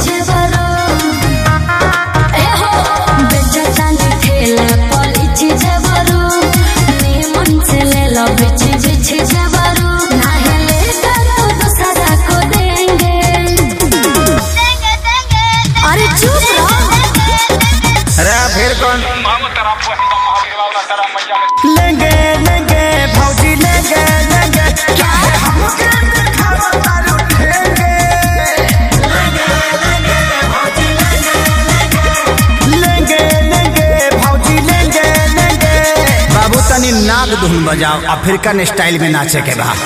Zverev ए हो बेचता ने ठेला पलिची जेवरो ने मन से ले लो बिची बिची जेवरो ना ले करो दूसरा को देंगे अरे चुप रहो अरे फिर कौन लेंगे लेंगे भौजी लेंगे लेंगे क्या है हमके दिखावा तारू ठेंगे लेंगे लेंगे भौजी लेंगे लेंगे बाबू तनी नाग धुन बजाओ अफ्रीकन स्टाइल में नाचे के बा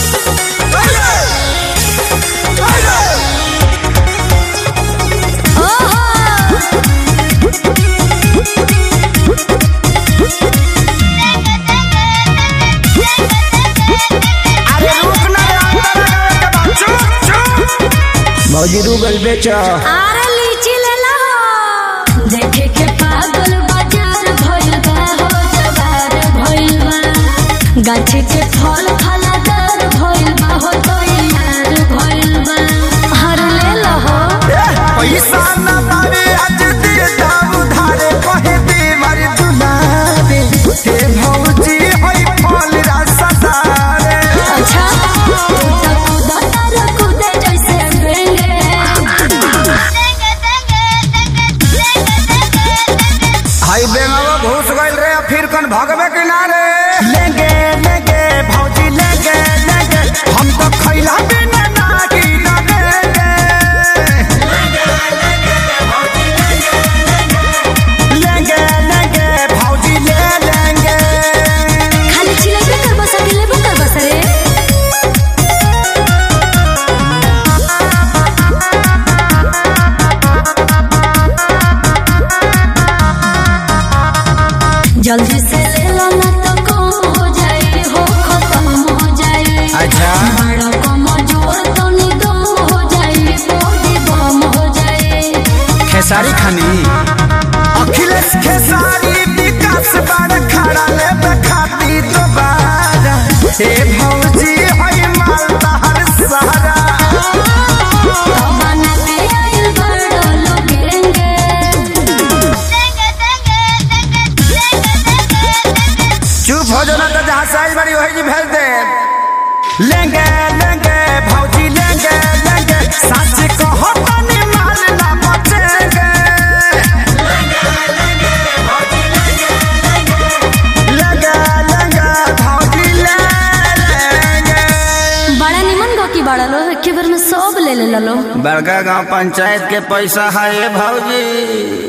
भौजी रूगल बेचो आरे लीची ले लो देखे के पागल बाजार भइल बा हो जवार भइल बा गाछी के फल फलादार भइल बा हो तो यार भइल बा हर ले लो हो पैसा ना पावे आज दिए दाम उधारे कहे बीमार दुलारे हे भौजी होई फल रसदारे अच्छा तू तो कूदा कूदे जैसे बेंगे हाई बेंगावा घुस गइल रे फिर कौन भगवे किनारे लेंगे लेंगे भौजी लेंगे लेंगे हम तो खैला बिना नागी लगेंगे लेंगे लेंगे भौजी ले लेंगे खाली चिलेबे कर बस लेबो कर बस रे जल्दी से ले लो ना तो कम हो जाए हो खत्म हो जाए अच्छा बड़ा कम जोर तो निगम हो जाए बॉडी बम हो जाए खेसारी खानी अखिलेश खेसारी विकास बार खड़ा ले बखाती दोबारा हे भौजी होई मालदा हर सहारा बना के आइल बड़ो लोगेंगे चुप हो जाना तो जहाँ साइज बड़ी वही जी भेज दे लेंगे लेंगे भौजी लेंगे लेंगे सच कहो तनी माल ना बचेंगे लेंगे भौजी लेंगे ले लेंगे बड़ा निमन गो की बड़ा लो एक बार में सब ले ले लो बड़का गांव पंचायत के पैसा है भौजी।